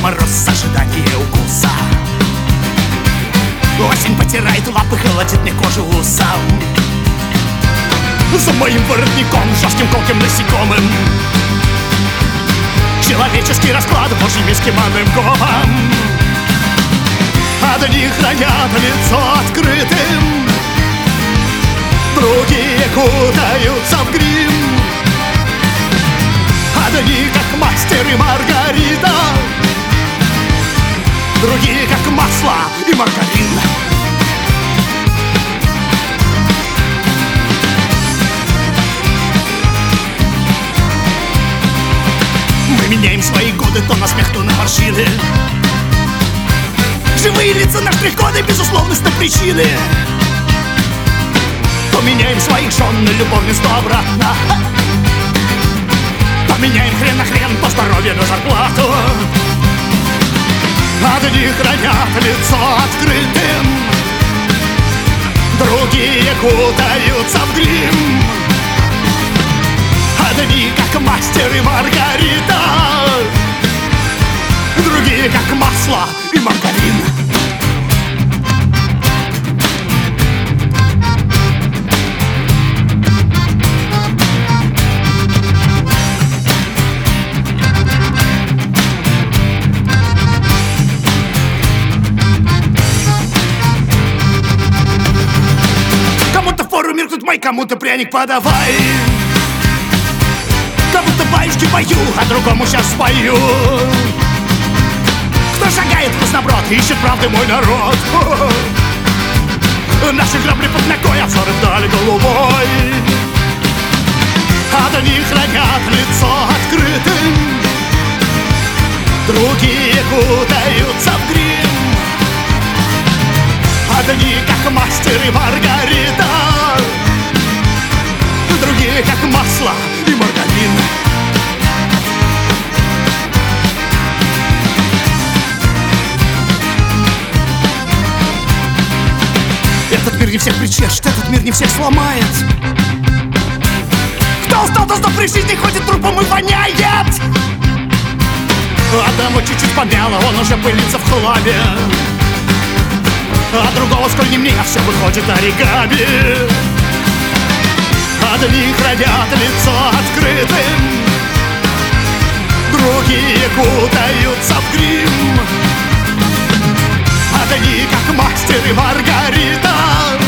мороз, ожидание укуса. Осень потирает лапы, холодит мне кожу усам. За моим воротником, жестким колким насекомым, человеческий расклад божьим эскиманным гомом. Одни хранят лицо открытым, другие кутаются в грим. Одни как мастер и Маргарита, другие как масло и маргарин. Мы меняем свои годы то на смех, то на морщины. Живые лица на штрих-коды, безусловность на причины. То меняем своих жен на любовницу обратно, то меняем хрен на хрен, то здоровье на зарплату. Одни хранят лицо открытым, другие кутаются в грим. Одни как мастер и Маргарита, другие как масло и маргарин. Кому-то фору меркнуть май, кому-то пряник подавай. Кому-то баюшки пою, а другому сейчас спою. Кто шагает в красноброд, ищет правды мой народ. Наши грабли под ногой, а взоры вдали голубой. Одни хранят лицо открытым, другие кутаются в грим. Одни как мастер и Маргарита, другие как масло и маргарин. Этот мир не всех причешет, этот мир не всех сломает. Кто устал, то при жизни ходит трупом и воняет. Одного чуть-чуть помяло, он уже пылится в хламе, а другого сколь не мне, все выходит оригами. Одни хранят лицо открытым, другие кутаются в грим. Одни как мастер и Маргарита,